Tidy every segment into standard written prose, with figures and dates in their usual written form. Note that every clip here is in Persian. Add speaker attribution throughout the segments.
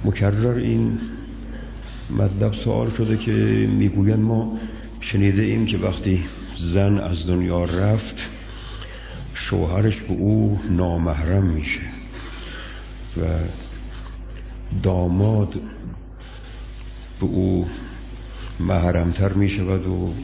Speaker 1: مکرر این مطلب سوال شده که میگوین ما شنیده ایم که وقتی زن از دنیا رفت شوهرش به او نامحرم میشه و داماد به او محرمتر میشود و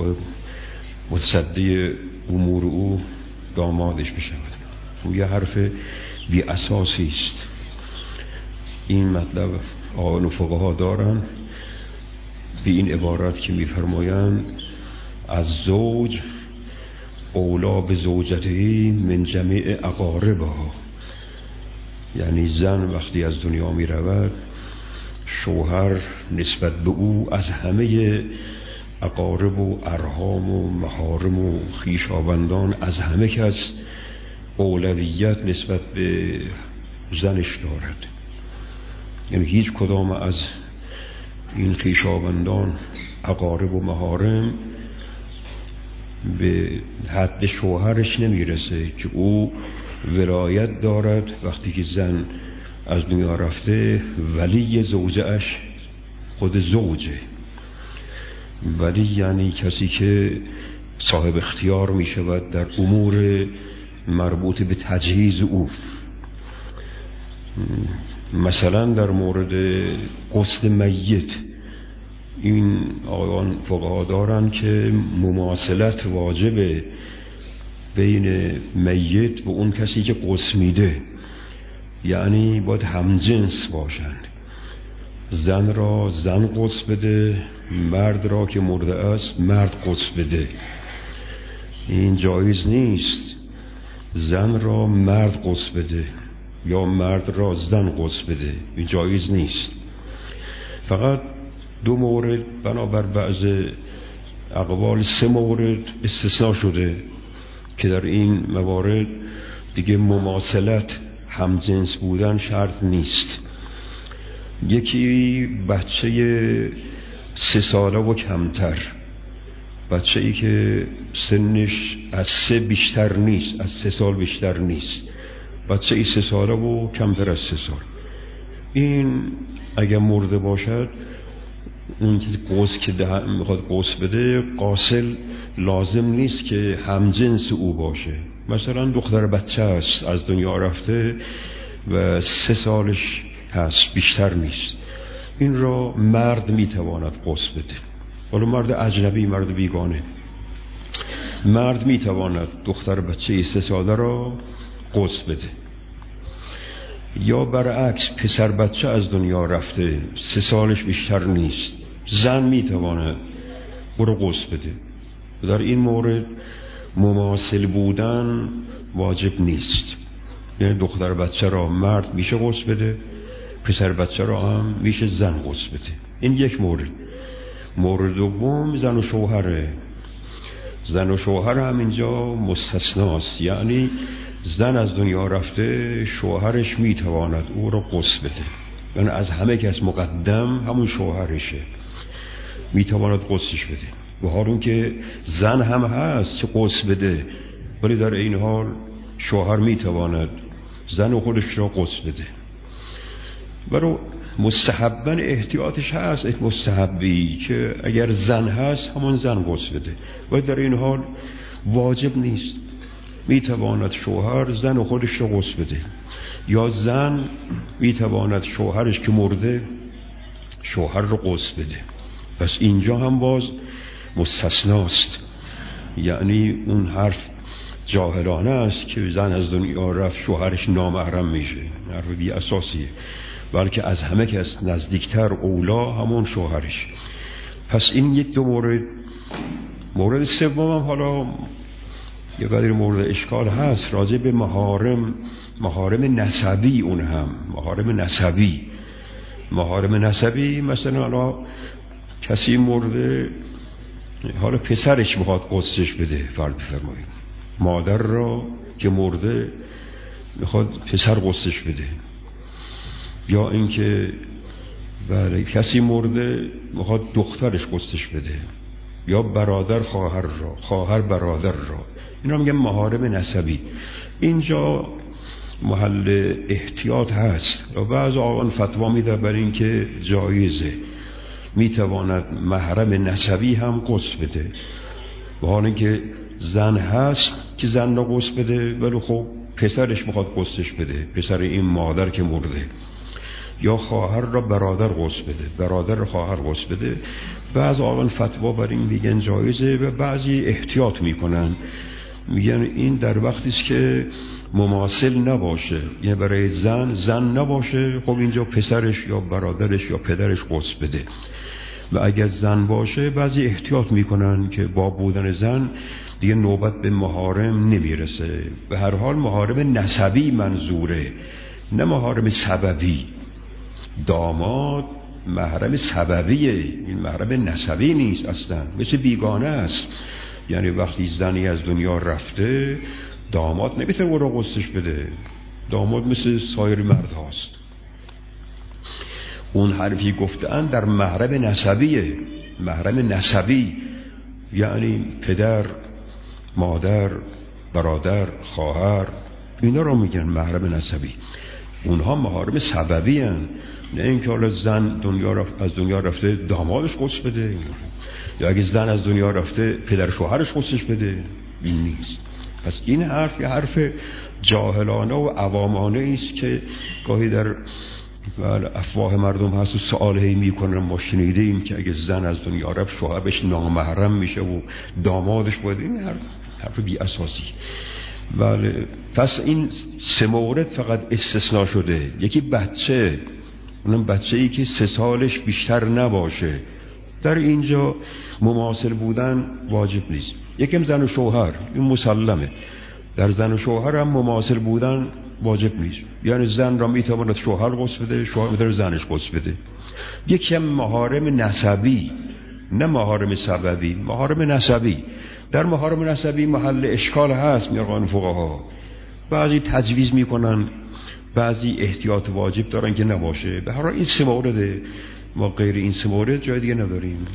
Speaker 1: متصدی امور او دامادش بشود. او یه حرف بی اساسی است. این مطلب آقایان فقها دارن به این عبارت که میفرمایند از زوج اولا به زوجته من جمیع اقاربها، یعنی زن وقتی از دنیا می رود شوهر نسبت به او از همه اقارب و ارحام و محارم و خویشاوندان از همه کس اولویت نسبت به زنش دارد. یعنی هیچ کدام از این خویشاوندان اقارب و محارم به حد شوهرش نمیرسه که او ولایت دارد. وقتی که زن از دنیا رفته ولی زوجه‌اش خود زوجه. ولی یعنی کسی که صاحب اختیار می شود در امور مربوط به تجهیز او. مثلا در مورد غسل میت این آقایان فقها دارن که مماثلت واجبه بین میت و اون کسی که غسل میده، یعنی باید همجنس باشند. زن را زن غسل بده، مرد را که مرده است مرد غسل بده. این جایز نیست زن را مرد غسل بده یا مرد را زن غسل بده، این جایز نیست. فقط دو مورد بنابر بعض اقوال 3 مورد استثناء شده که در این موارد دیگه مماثلت همجنس بودن شرط نیست. یکی بچه 3 ساله و کمتر، بچه ای که سنش از 3 بیشتر نیست، از 3 سال بیشتر نیست، بچه ای 3 ساله و کمتر از 3 سال. این اگر مرده باشد اون که میخواد غسل بده غاسل لازم نیست که همجنس او باشه. مثلا دختر بچه است از دنیا رفته و 3 سالش هست بیشتر نیست، این را مرد میتواند غسل بده. حالا مرد اجنبی، مرد بیگانه، مرد میتواند دختر بچه 3 ساله را غسل بده. یا برعکس پسر بچه از دنیا رفته 3 سالش بیشتر نیست، زن میتواند او را غسل بده. در این مورد مماثل بودن واجب نیست، یعنی دختر بچه را مرد میشه غسل بده، پسر بچه را هم میشه زن غسل بده. این یک مورد. مورد دوم زن و شوهره. زن و شوهر هم اینجا مستثناست، یعنی زن از دنیا رفته شوهرش میتواند او را غسل بده، یعنی از همه کس مقدم همون شوهرشه، میتواند غسلش بده. و حالون که زن هم هست چه غسل بده، ولی در این حال شوهر میتواند زن و خودش را غسل بده. برای مستحباً احتیاطش هست، مستحبی که اگر زن هست همون زن غسل بده، ولی در این حال واجب نیست. میتواند شوهر زن و خودش را غسل بده، یا زن میتواند شوهرش که مرده شوهر را غسل بده. پس اینجا هم باز مستثناست، یعنی اون حرف جاهلانه است که زن از دنیا رفت شوهرش نامحرم میشه، حرف بی اساسیه، بلکه از همه کس نزدیکتر اولا همون شوهرش. پس این یک دو مورد. مورد سوم هم حالا یه قدر مورد اشکال هست راجع به محارم نسبی. اون هم محارم نسبی مثلا حالا کسی مرده، حالا پسرش میخواد غسلش بده، فرض بفرمایید مادر را که مرده میخواد پسر غسلش بده، یا اینکه بله کسی مرده میخواد دخترش غسلش بده، یا برادر خواهر را، خواهر برادر را. اینا میگن محارم نسبی. اینجا محل احتیاط هست و بعض آقایان فتوا میده بر این که جایزه، میتواند محرم نسبی هم غسل بده، و حالا که زن هست که زن را غسل بده، ولی خب پسرش میخواد غسلش بده، پسر این مادر که مرده، یا خواهر را برادر غسل بده، برادر خواهر غسل بده. بعض آقایان فتوا بر این میگن جایزه و بعضی احتیاط میکنن، میگن این در وقتی است که مماثل نباشه، یعنی برای زن نباشه، خب اینجا پسرش یا برادرش یا پدرش غسل بده. و اگر زن باشه بعضی احتیاط میکنن که با بودن زن دیگه نوبت به محارم نمیرسه. به هر حال محارم نسبی منظوره، نه محارم سببی. داماد محرم سببیه، این محرم نسبی نیست اصلا، مثل بیگانه است. یعنی وقتی زنی از دنیا رفته داماد نمیتونه او را غسلش بده، داماد مثل سایر مرد هاست. اون حرفی گفتن در محرم نسبیه، محرم نسبی یعنی پدر، مادر، برادر، خواهر، اینا رو میگن محرم نسبی. اونها محارم سببی هن، نه اینکه حالا زن از دنیا رفته دامادش غسل بده، یا اگه زن از دنیا رفته پدر شوهرش غسلش بده، این نیست. پس این حرف یه حرف جاهلانه و عوامانه است که گاهی در افواه مردم هست و سؤال هی میکنن. ما شنیدیم که اگه زن از دنیا رفت شوهرش نامحرم میشه و دامادش باید، این حرف بی اساسی. بله، پس این 3 مورد فقط استثناء شده. یکی بچه، اونم بچه‌ای که 3 سالش بیشتر نباشه، در اینجا مماثل بودن واجب نیست. یکم زن و شوهر، این مسلمه، در زن و شوهر هم مماثل بودن واجب نیست، یعنی زن را میتواند شوهر غسل بده، شوهر میتواند زنش غسل بده. یکم محارم نسبی، نه محارم سببی، محارم نسبی. در محارم نسبی محل اشکال هست، میگن فقها بعضی تجویز میکنن، بعضی احتیاط واجب دارن که نباشه. به هر حال این 3 مورد، ما غیر این 3 مورد جای دیگه نداریم.